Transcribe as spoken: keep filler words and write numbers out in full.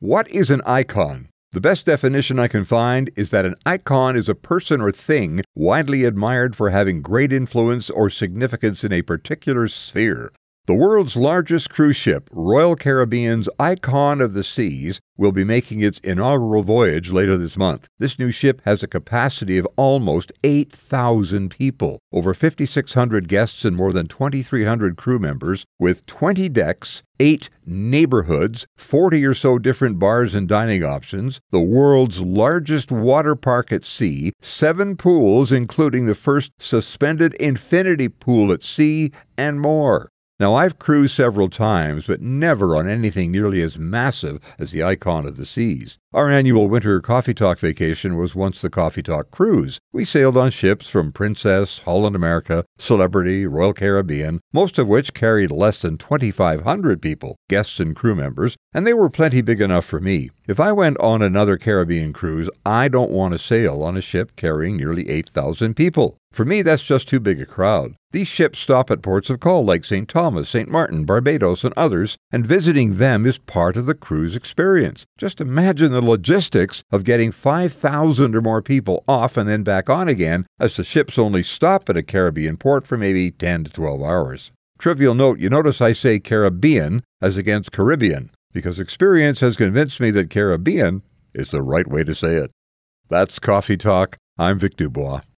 What is an icon? The best definition I can find is that an icon is a person or thing widely admired for having great influence or significance in a particular sphere. The world's largest cruise ship, Royal Caribbean's Icon of the Seas, will be making its inaugural voyage later this month. This new ship has a capacity of almost eight thousand people, over five thousand six hundred guests and more than two thousand three hundred crew members, with twenty decks, eight neighborhoods, forty or so different bars and dining options, the world's largest water park at sea, seven pools including the first suspended infinity pool at sea, and more. Now, I've cruised several times, but never on anything nearly as massive as the Icon of the Seas. Our annual winter Coffee Talk vacation was once the Coffee Talk Cruise. We sailed on ships from Princess, Holland America, Celebrity, Royal Caribbean, most of which carried less than twenty-five hundred people, guests and crew members, and they were plenty big enough for me. If I went on another Caribbean cruise, I don't want to sail on a ship carrying nearly eight thousand people. For me, that's just too big a crowd. These ships stop at ports of call like Saint Thomas, Saint Martin, Barbados, and others, and visiting them is part of the cruise experience. Just imagine the logistics of getting five thousand or more people off and then back on again, as the ships only stop at a Caribbean port for maybe ten to twelve hours. Trivial note, you notice I say Caribbean as against Caribbean, because experience has convinced me that Caribbean is the right way to say it. That's Coffee Talk. I'm Vic Dubois.